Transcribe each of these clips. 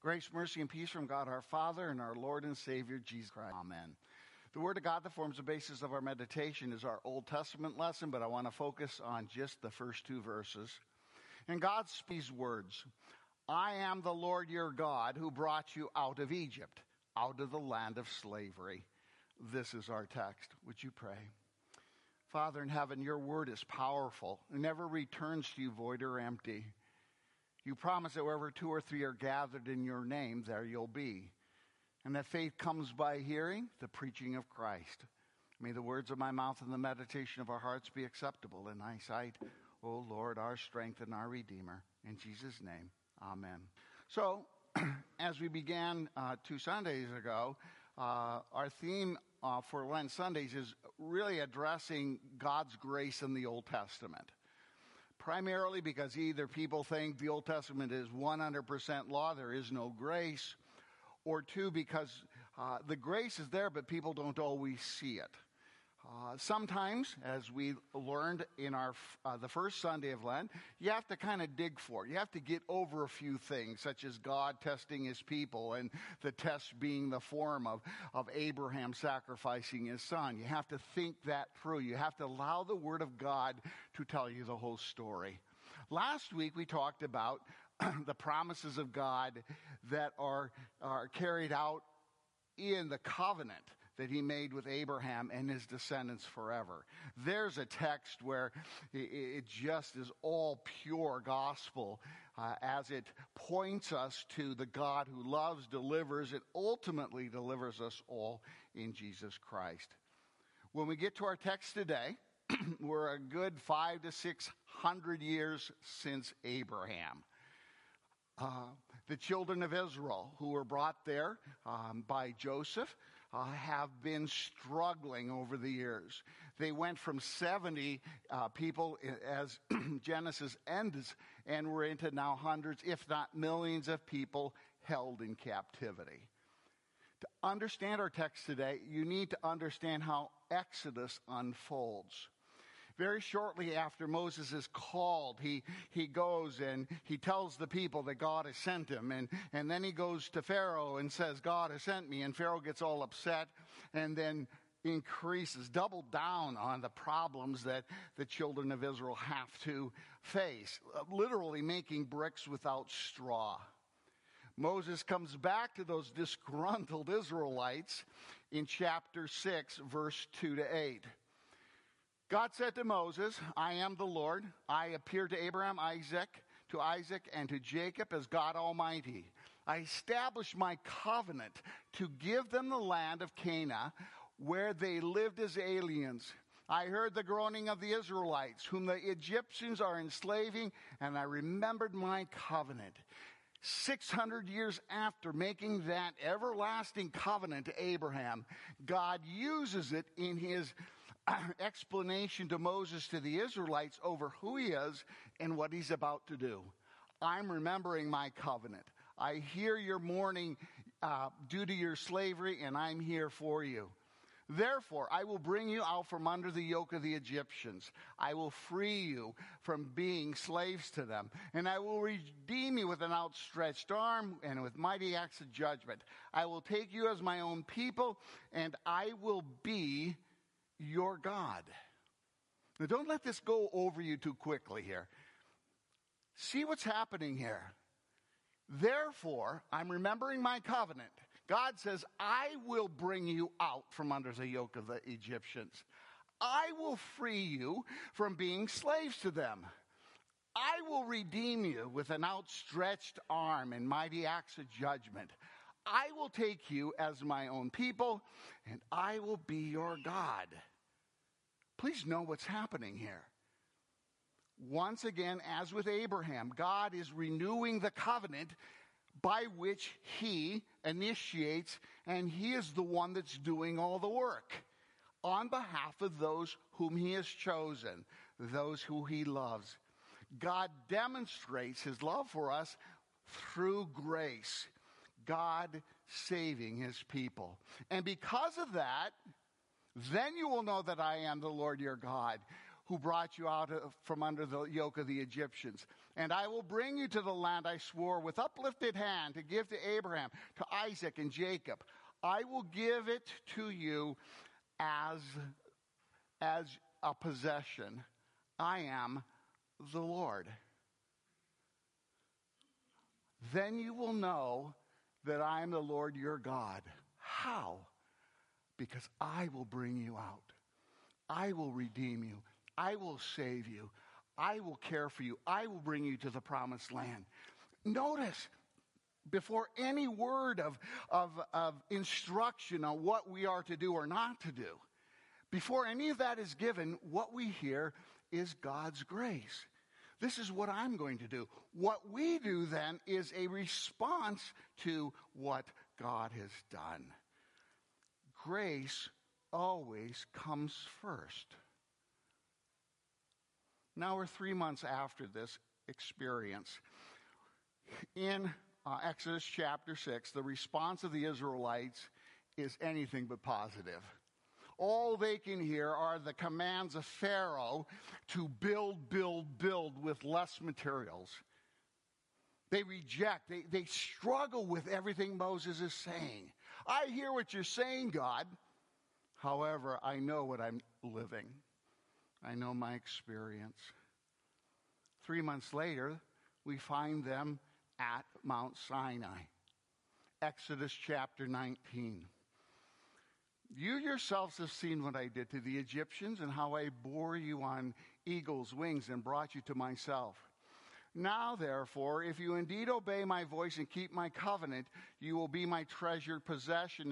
Grace, mercy, and peace from God our Father and our Lord and Savior, Jesus Christ. Amen. The Word of God that forms the basis of our meditation is our Old Testament lesson, but I want to focus on just the first two verses. And God speaks words, I am the Lord your God who brought you out of Egypt, out of the land of slavery. This is our text. Would you pray? Father in heaven, your word is powerful. It never returns to you void or empty. You promise that wherever two or three are gathered in your name, there you'll be. And that faith comes by hearing the preaching of Christ. May the words of my mouth and the meditation of our hearts be acceptable in thy sight, O Lord, our strength and our Redeemer. In Jesus' name, amen. So, as we began 2 Sundays ago, our theme for Lent Sundays is really addressing God's grace in the Old Testament. Primarily because either people think the Old Testament is 100% law, there is no grace, or two, because the grace is there, but people don't always see it. Sometimes, as we learned in the first Sunday of Lent, you have to kind of dig for it. You have to get over a few things, such as God testing his people, and the test being the form of Abraham sacrificing his son. You have to think that through. You have to allow the Word of God to tell you the whole story. Last week we talked about the promises of God that are carried out in the covenant that he made with Abraham and his descendants forever. There's a text where it just is all pure gospel as it points us to the God who loves, delivers, and ultimately delivers us all in Jesus Christ. When we get to our text today, we're a good 500 to 600 years since Abraham. The children of Israel who were brought there by Joseph have been struggling over the years. They went from 70 people as Genesis ends, and we're into now hundreds, if not millions of people held in captivity. To understand our text today, you need to understand how Exodus unfolds. Very shortly after Moses is called, he goes and he tells the people that God has sent him. And then he goes to Pharaoh and says, God has sent me. And Pharaoh gets all upset and then double down on the problems that the children of Israel have to face. Literally making bricks without straw. Moses comes back to those disgruntled Israelites in chapter 6, verse 2 to 8. God said to Moses, I am the Lord. I appeared to Abraham, to Isaac, and to Jacob as God Almighty. I established my covenant to give them the land of Canaan, where they lived as aliens. I heard the groaning of the Israelites, whom the Egyptians are enslaving, and I remembered my covenant. 600 years after making that everlasting covenant to Abraham, God uses it in his explanation to Moses, to the Israelites, over who he is and what he's about to do. I'm remembering my covenant. I hear your mourning due to your slavery, and I'm here for you. Therefore, I will bring you out from under the yoke of the Egyptians. I will free you from being slaves to them. And I will redeem you with an outstretched arm and with mighty acts of judgment. I will take you as my own people, and I will be your God. Now, don't let this go over you too quickly here. See what's happening here. Therefore, I'm remembering my covenant. God says, I will bring you out from under the yoke of the Egyptians. I will free you from being slaves to them. I will redeem you with an outstretched arm and mighty acts of judgment. I will take you as my own people, and I will be your God. Please know what's happening here. Once again, as with Abraham, God is renewing the covenant by which he initiates, and he is the one that's doing all the work on behalf of those whom he has chosen, those who he loves. God demonstrates his love for us through grace, God saving his people. And because of that, then you will know that I am the Lord your God, who brought you out from under the yoke of the Egyptians. And I will bring you to the land I swore with uplifted hand to give to Abraham, to Isaac, and Jacob. I will give it to you as a possession. I am the Lord. Then you will know that I am the Lord your God. How? Because I will bring you out. I will redeem you. I will save you. I will care for you. I will bring you to the promised land. Notice, before any word of instruction on what we are to do or not to do, before any of that is given, what we hear is God's grace. This is what I'm going to do. What we do then is a response to what God has done. Grace always comes first. Now we're 3 months after this experience. In Exodus chapter 6, the response of the Israelites is anything but positive. All they can hear are the commands of Pharaoh to build with less materials. They reject, they struggle with everything Moses is saying. I hear what you're saying, God. However, I know what I'm living. I know my experience. 3 months later, we find them at Mount Sinai. Exodus chapter 19. You yourselves have seen what I did to the Egyptians and how I bore you on eagle's wings and brought you to myself. Now, therefore, if you indeed obey my voice and keep my covenant, you will be my treasured possession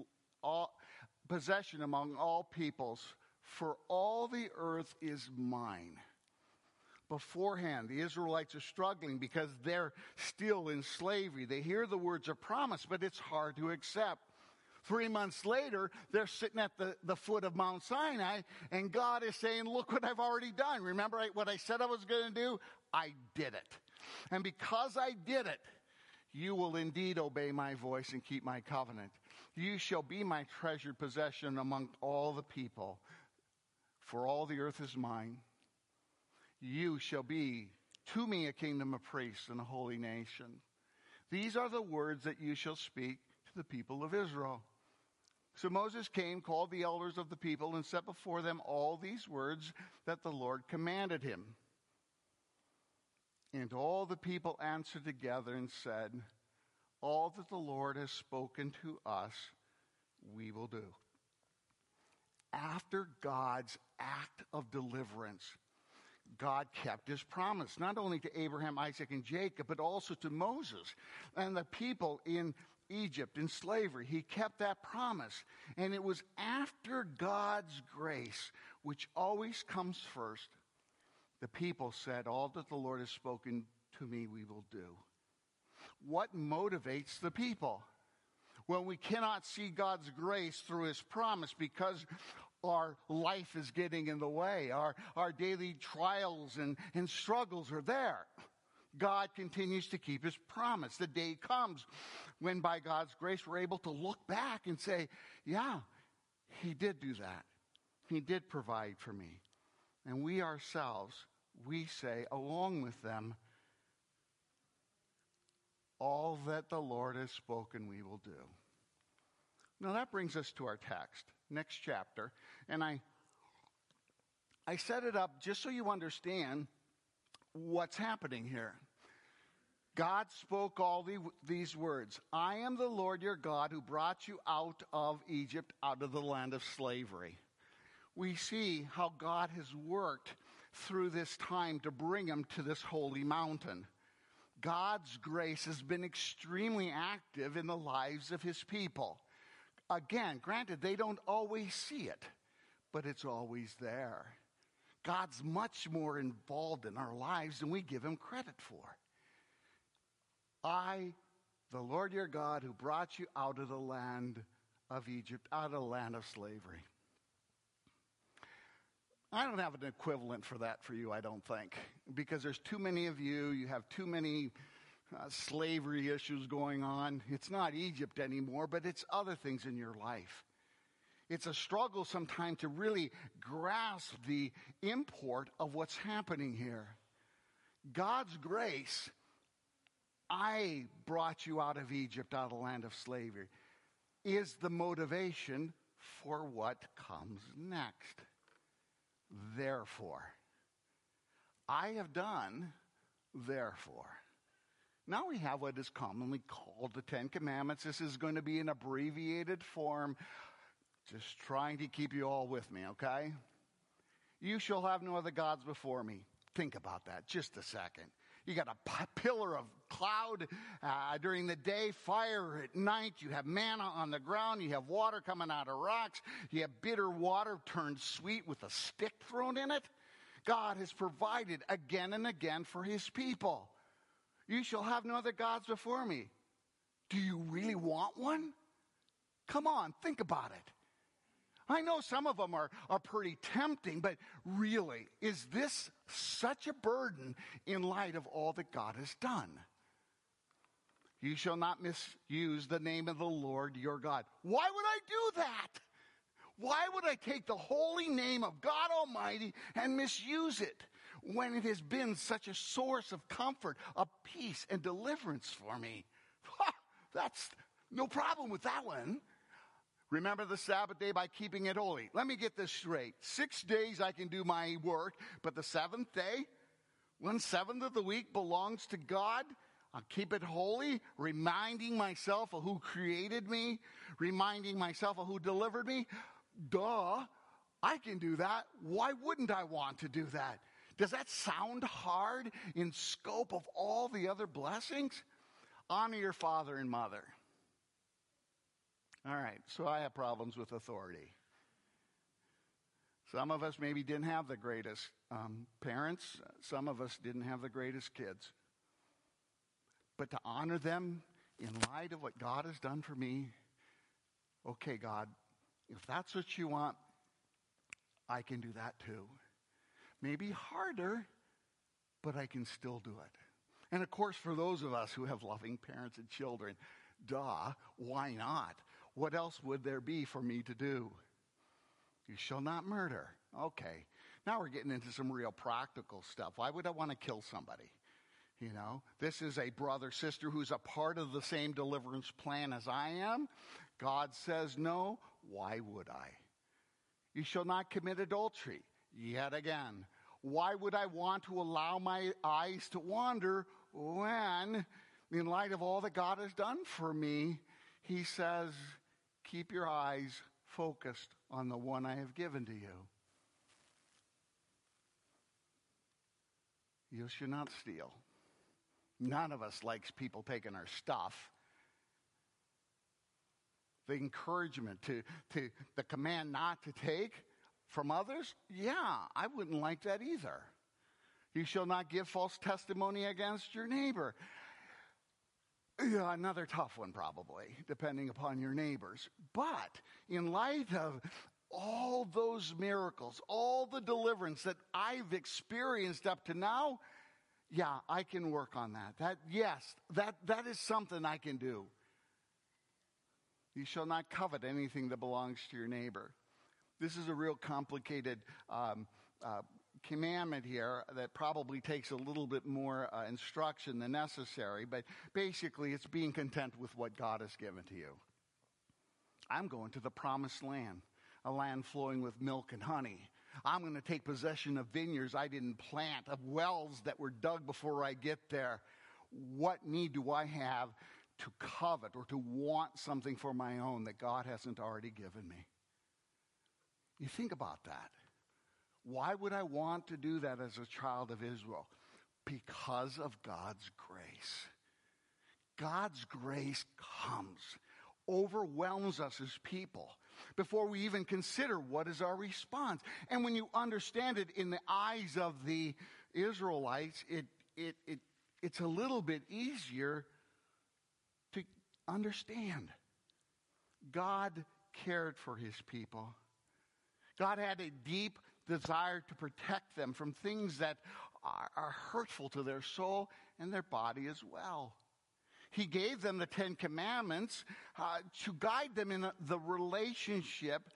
among all peoples, for all the earth is mine. Beforehand, the Israelites are struggling because they're still in slavery. They hear the words of promise, but it's hard to accept. 3 months later, they're sitting at the foot of Mount Sinai, and God is saying, look what I've already done. Remember what I said I was going to do? I did it. And because I did it, you will indeed obey my voice and keep my covenant. You shall be my treasured possession among all the people, for all the earth is mine. You shall be to me a kingdom of priests and a holy nation. These are the words that you shall speak to the people of Israel. So Moses came, called the elders of the people, and set before them all these words that the Lord commanded him. And all the people answered together and said, all that the Lord has spoken to us, we will do. After God's act of deliverance, God kept his promise, not only to Abraham, Isaac, and Jacob, but also to Moses and the people in Egypt in slavery. He kept that promise. And it was after God's grace, which always comes first, the people said, all that the Lord has spoken to me, we will do. What motivates the people? Well, we cannot see God's grace through his promise because our life is getting in the way. Our daily trials and struggles are there. God continues to keep his promise. The day comes when by God's grace we're able to look back and say, yeah, he did do that. He did provide for me. And we ourselves, we say along with them, all that the Lord has spoken we will do. Now that brings us to our text, next chapter. And I set it up just so you understand what's happening here. God spoke all these words. I am the Lord your God who brought you out of Egypt, out of the land of slavery. We see how God has worked through this time to bring him to this holy mountain. God's grace has been extremely active in the lives of his people. Again, granted, they don't always see it, but it's always there. God's much more involved in our lives than we give him credit for. I, the Lord your God, who brought you out of the land of Egypt, out of the land of slavery. I don't have an equivalent for that for you, I don't think, because there's too many of you. You have too many slavery issues going on. It's not Egypt anymore, but it's other things in your life. It's a struggle sometimes to really grasp the import of what's happening here. God's grace, I brought you out of Egypt, out of the land of slavery, is the motivation for what comes next. Therefore, I have done, therefore. Now we have what is commonly called the Ten Commandments. This is going to be an abbreviated form, just trying to keep you all with me, okay? You shall have no other gods before me. Think about that just a second. You got a pillar of cloud during the day, fire at night. You have manna on the ground. You have water coming out of rocks. You have bitter water turned sweet with a stick thrown in it. God has provided again and again for his people. You shall have no other gods before me. Do you really want one? Come on, think about it. I know some of them are pretty tempting, but really, is this such a burden in light of all that God has done? You shall not misuse the name of the Lord your God. Why would I do that? Why would I take the holy name of God Almighty and misuse it when it has been such a source of comfort, of peace, and deliverance for me? That's no problem with that one. Remember the Sabbath day by keeping it holy. Let me get this straight. 6 days I can do my work, but the seventh day, 1/7 of the week belongs to God. I'll keep it holy, reminding myself of who created me, reminding myself of who delivered me. Duh, I can do that. Why wouldn't I want to do that? Does that sound hard in scope of all the other blessings? Honor your father and mother. All right, so I have problems with authority. Some of us maybe didn't have the greatest parents. Some of us didn't have the greatest kids. But to honor them in light of what God has done for me, okay, God, if that's what you want, I can do that too. Maybe harder, but I can still do it. And of course, for those of us who have loving parents and children, duh, why not? What else would there be for me to do? You shall not murder. Okay, now we're getting into some real practical stuff. Why would I want to kill somebody? You know, this is a brother, sister who's a part of the same deliverance plan as I am. God says no. Why would I? You shall not commit adultery. Yet again, why would I want to allow my eyes to wander when, in light of all that God has done for me, he says, keep your eyes focused on the one I have given to you. You shall not steal. None of us likes people taking our stuff. The encouragement to the command not to take from others, yeah, I wouldn't like that either. You shall not give false testimony against your neighbor. Yeah, another tough one probably, depending upon your neighbors. But in light of all those miracles, all the deliverance that I've experienced up to now, yeah, I can work on that. That is something I can do. You shall not covet anything that belongs to your neighbor. This is a real complicated commandment here that probably takes a little bit more instruction than necessary, but basically it's being content with what God has given to you. I'm going to the promised land, a land flowing with milk and honey. I'm going to take possession of vineyards I didn't plant, of wells that were dug before I get there. What need do I have to covet or to want something for my own that God hasn't already given me? You think about that. Why would I want to do that as a child of Israel? Because of God's grace. God's grace comes, overwhelms us as people before we even consider what is our response. And when you understand it in the eyes of the Israelites, it's a little bit easier to understand. God cared for his people. God had a deep desire to protect them from things that are hurtful to their soul and their body as well. He gave them the 10 Commandments to guide them in the relationship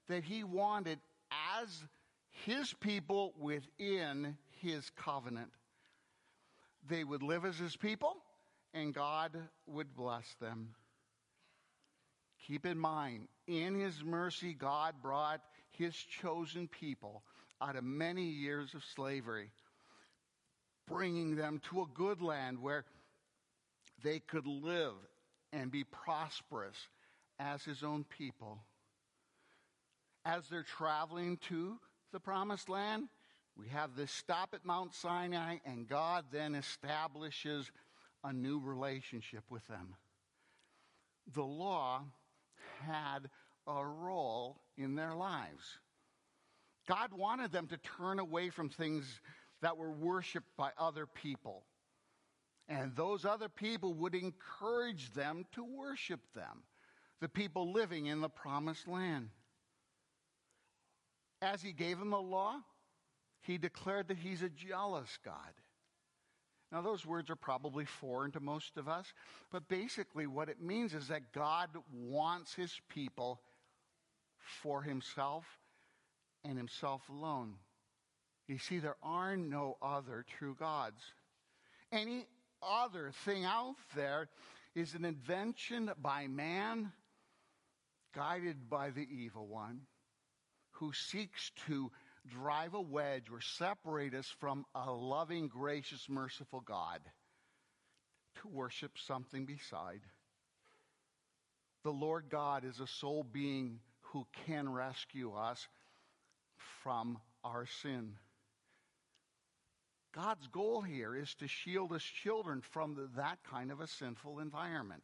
that he wanted as his people within his covenant. They would live as his people, and God would bless them. Keep in mind, in his mercy, God brought his chosen people out of many years of slavery, bringing them to a good land where they could live and be prosperous as his own people. As they're traveling to the promised land, we have this stop at Mount Sinai, and God then establishes a new relationship with them. The law had a role in their lives. God wanted them to turn away from things that were worshipped by other people. And those other people would encourage them to worship them, the people living in the promised land. As he gave them the law, he declared that he's a jealous God. Now, those words are probably foreign to most of us, but basically what it means is that God wants his people for himself and himself alone. You see, there are no other true gods. Any other thing out there is an invention by man, guided by the evil one, who seeks to drive a wedge or separate us from a loving, gracious, merciful God to worship something beside. The Lord God is a sole being who can rescue us from our sin. God's goal here is to shield his children from that kind of a sinful environment.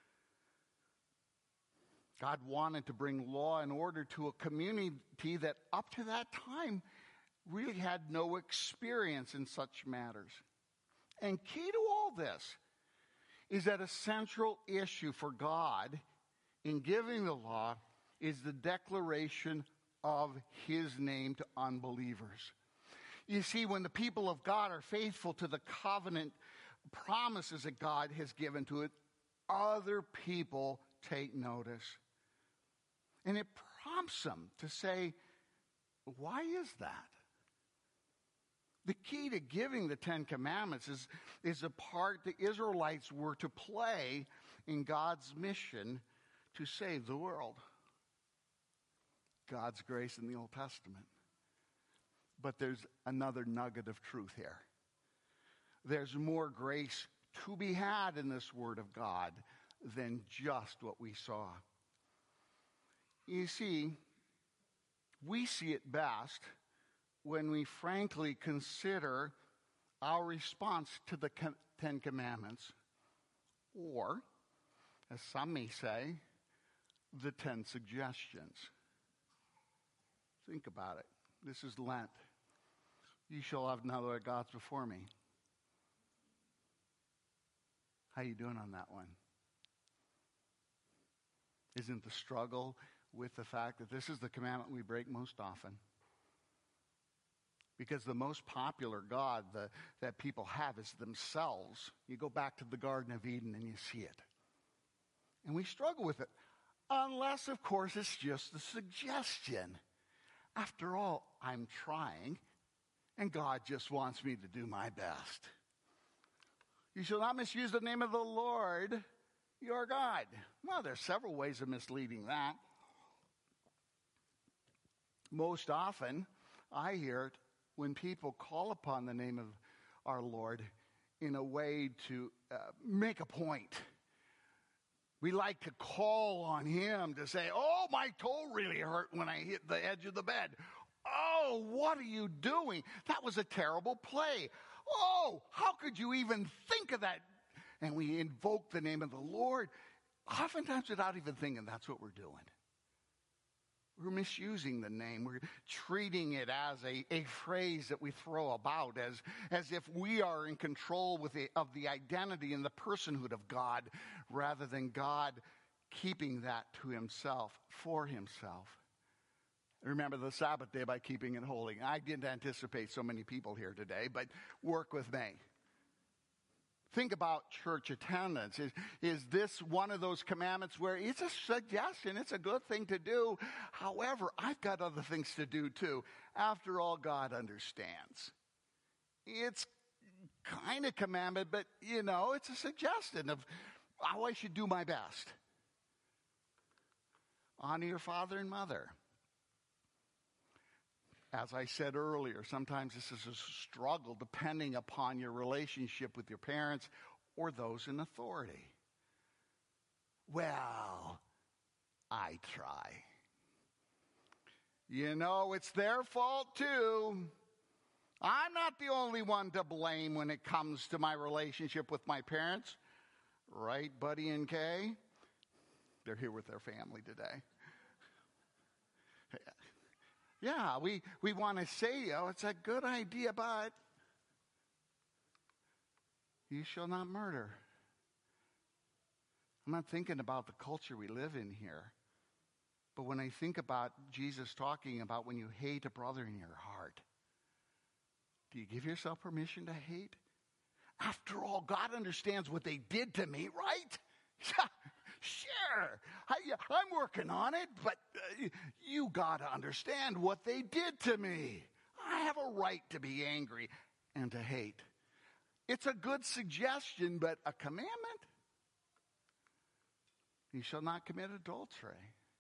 God wanted to bring law and order to a community that up to that time really had no experience in such matters. And key to all this is that a central issue for God in giving the law is the declaration of his name to unbelievers. You see, when the people of God are faithful to the covenant promises that God has given to it, other people take notice. And it prompts them to say, why is that? The key to giving the Ten Commandments is a part the Israelites were to play in God's mission to save the world. God's grace in the Old Testament. But there's another nugget of truth here. There's more grace to be had in this Word of God than just what we saw. You see, we see it best when we frankly consider our response to the Ten Commandments, or, as some may say, the 10 suggestions. Think about it. This is Lent. You shall have no other gods before me. How you doing on that one? Isn't the struggle with the fact that this is the commandment we break most often? Because the most popular God that people have is themselves. You go back to the Garden of Eden and you see it. And we struggle with it. Unless, of course, it's just a suggestion. After all, I'm trying, and God just wants me to do my best. You shall not misuse the name of the Lord, your God. Well, there's several ways of misleading that. Most often, I hear it when people call upon the name of our Lord in a way to make a point. We like to call on him to say, oh, my toe really hurt when I hit the edge of the bed. Oh, what are you doing? That was a terrible play. Oh, how could you even think of that? And we invoke the name of the Lord, oftentimes without even thinking that's what we're doing. We're misusing the name. We're treating it as a phrase that we throw about as if we are in control of the identity and the personhood of God, rather than God keeping that to himself, for himself. Remember the Sabbath day by keeping it holy. I didn't anticipate so many people here today, but work with me. Think about church attendance. Is this one of those commandments where it's a suggestion, it's a good thing to do? However, I've got other things to do too. After all, God understands. It's kind of commandment, but it's a suggestion of how I should do my best. Honor your father and mother. As I said earlier, sometimes this is a struggle depending upon your relationship with your parents or those in authority. Well, I try. It's their fault too. I'm not the only one to blame when it comes to my relationship with my parents. Right, Buddy and Kay? They're here with their family today. Yeah, we want to say, it's a good idea, but you shall not murder. I'm not thinking about the culture we live in here. But when I think about Jesus talking about when you hate a brother in your heart, do you give yourself permission to hate? After all, God understands what they did to me, right? Sure, I'm working on it, but you got to understand what they did to me. I have a right to be angry and to hate. It's a good suggestion, but a commandment? You shall not commit adultery.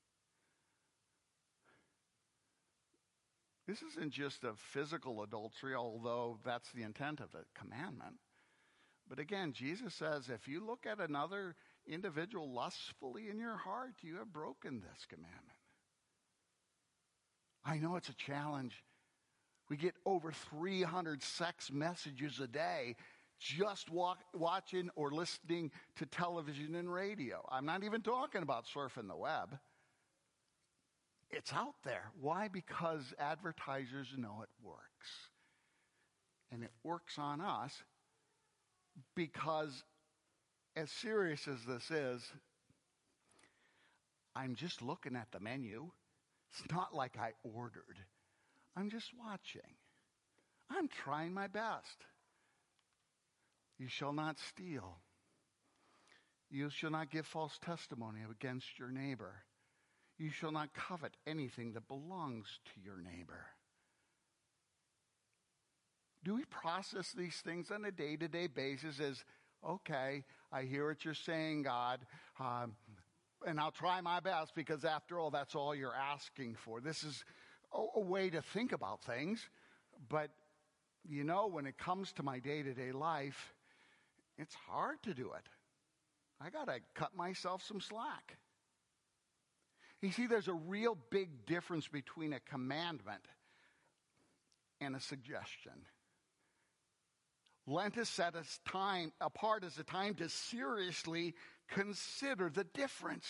This isn't just a physical adultery, although that's the intent of the commandment. But again, Jesus says, if you look at another individual lustfully in your heart, you have broken this commandment. I know it's a challenge. We get over 300 sex messages a day just watching or listening to television and radio. I'm not even talking about surfing the web. It's out there. Why? Because advertisers know it works. And it works on us because, as serious as this is, I'm just looking at the menu. It's not like I ordered. I'm just watching. I'm trying my best. You shall not steal. You shall not give false testimony against your neighbor. You shall not covet anything that belongs to your neighbor. Do we process these things on a day-to-day basis as, okay, I hear what you're saying, God, and I'll try my best because after all, that's all you're asking for. This is a way to think about things. But, when it comes to my day-to-day life, it's hard to do it. I got to cut myself some slack. You see, there's a real big difference between a commandment and a suggestion. Lent is set apart as a time to seriously consider the difference.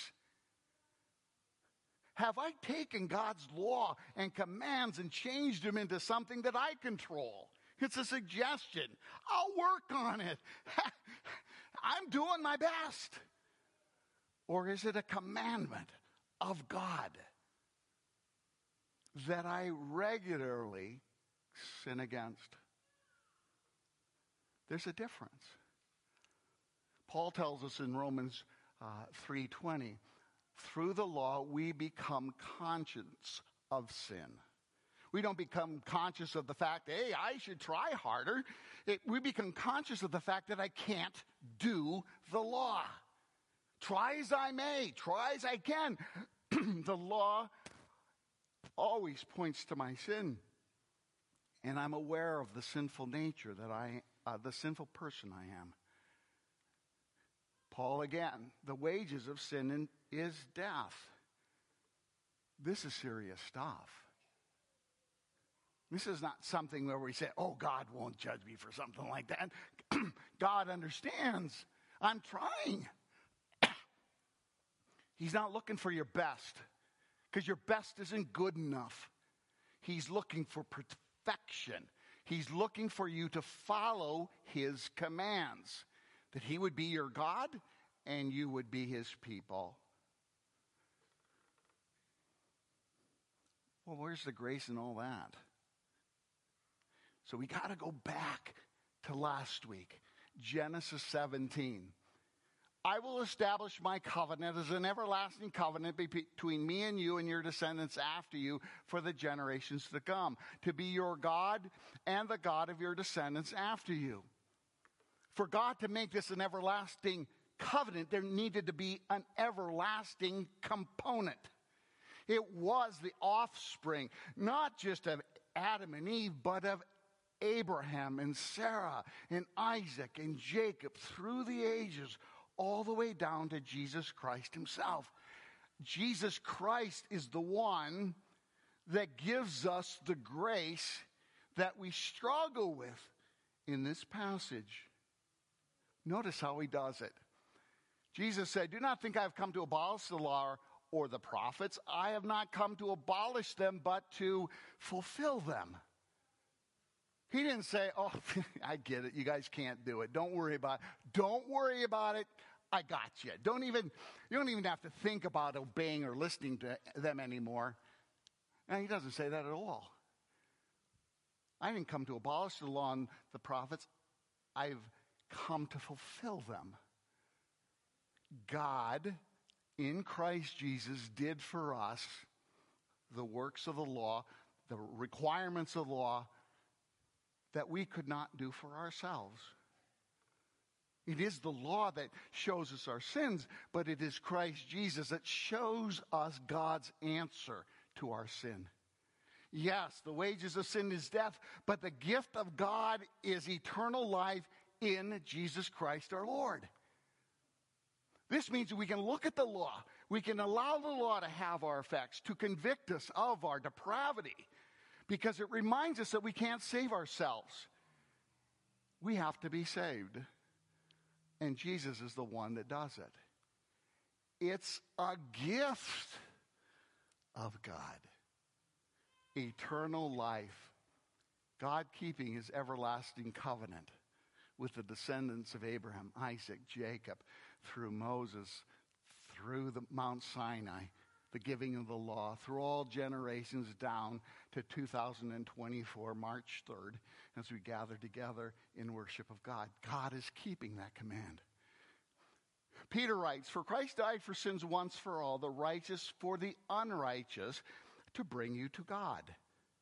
Have I taken God's law and commands and changed them into something that I control? It's a suggestion. I'll work on it. I'm doing my best. Or is it a commandment of God that I regularly sin against? There's a difference. Paul tells us in Romans 3:20, through the law we become conscious of sin. We don't become conscious of the fact, hey, I should try harder. We become conscious of the fact that I can't do the law. Try as I may, try as I can. The law always points to my sin. And I'm aware of the sinful nature the sinful person I am. Paul again, the wages of sin is death. This is serious stuff. This is not something where we say, oh, God won't judge me for something like that. God understands. I'm trying. He's not looking for your best because your best isn't good enough. He's looking for perfection. He's looking for you to follow his commands, that he would be your God and you would be his people. Well, where's the grace in all that? So we got to go back to last week Genesis 17. I will establish my covenant as an everlasting covenant between me and you and your descendants after you for the generations to come, to be your God and the God of your descendants after you. For God to make this an everlasting covenant, there needed to be an everlasting component. It was the offspring, not just of Adam and Eve, but of Abraham and Sarah and Isaac and Jacob through the ages, all the way down to Jesus Christ himself. Jesus Christ is the one that gives us the grace that we struggle with in this passage. Notice how he does it. Jesus said, "Do not think I have come to abolish the law or the prophets. I have not come to abolish them, but to fulfill them." He didn't say, "Oh, I get it. You guys can't do it. Don't worry about it. Don't worry about it. I got you. You don't even have to think about obeying or listening to them anymore." And he doesn't say that at all. I didn't come to abolish the law and the prophets. I've come to fulfill them. God, in Christ Jesus, did for us the works of the law, the requirements of the law, that we could not do for ourselves. It is the law that shows us our sins, but it is Christ Jesus that shows us God's answer to our sin. Yes, the wages of sin is death, but the gift of God is eternal life in Jesus Christ our Lord. This means we can look at the law. We can allow the law to have our effects, to convict us of our depravity, because it reminds us that we can't save ourselves. We have to be saved. And Jesus is the one that does it. It's a gift of God. Eternal life. God keeping his everlasting covenant with the descendants of Abraham, Isaac, Jacob, through Moses, through the Mount Sinai, the giving of the law, through all generations down to 2024, March 3rd, as we gather together in worship of God. God is keeping that command. Peter writes, "For Christ died for sins once for all, the righteous for the unrighteous, to bring you to God."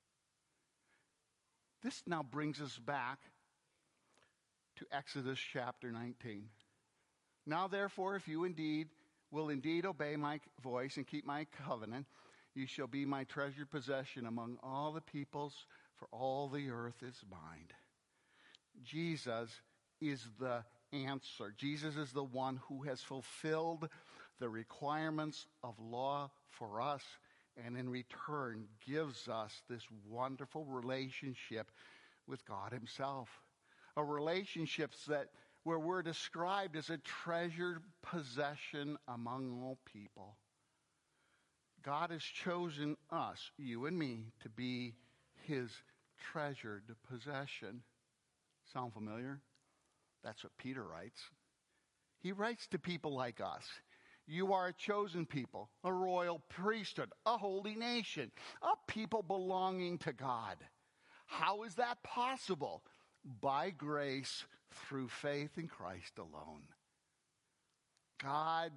This now brings us back to Exodus chapter 19. "Now therefore, if you will indeed obey my voice and keep my covenant, you shall be my treasured possession among all the peoples, for all the earth is mine." Jesus is the answer. Jesus is the one who has fulfilled the requirements of law for us, and in return gives us this wonderful relationship with God himself. A relationship where we're described as a treasured possession among all people. God has chosen us, you and me, to be his treasured possession. Sound familiar? That's what Peter writes. He writes to people like us. You are a chosen people, a royal priesthood, a holy nation, a people belonging to God. How is that possible? By grace through faith in Christ alone. God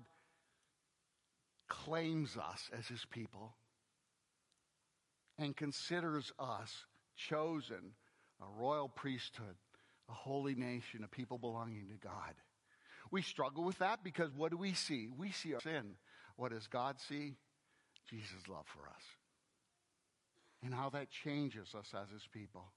claims us as his people and considers us chosen, a royal priesthood, a holy nation, a people belonging to God. We struggle with that because what do we see? We see our sin. What does God see? Jesus' love for us. And how that changes us as his people.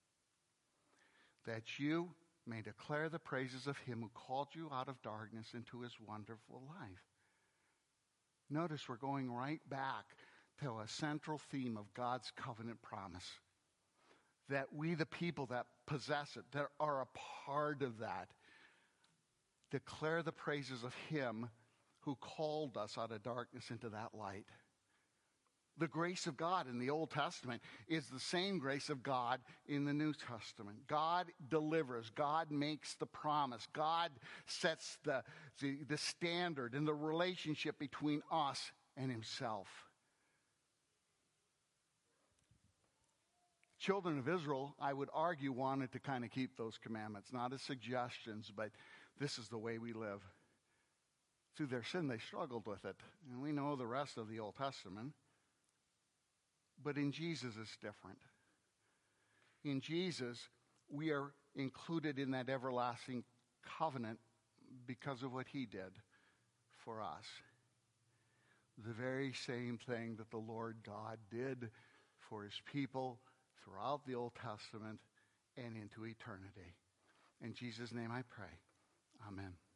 That you may declare the praises of him who called you out of darkness into his wonderful life. Notice we're going right back to a central theme of God's covenant promise. That we, the people that possess it, that are a part of that, declare the praises of him who called us out of darkness into that light. The grace of God in the Old Testament is the same grace of God in the New Testament. God delivers. God makes the promise. God sets the standard in the relationship between us and himself. children of Israel, I would argue, wanted to kind of keep those commandments, not as suggestions, but this is the way we live. Through their sin, they struggled with it. And we know the rest of the Old Testament. But in Jesus, it's different. In Jesus, we are included in that everlasting covenant because of what he did for us. The very same thing that the Lord God did for his people throughout the Old Testament and into eternity. In Jesus' name I pray. Amen.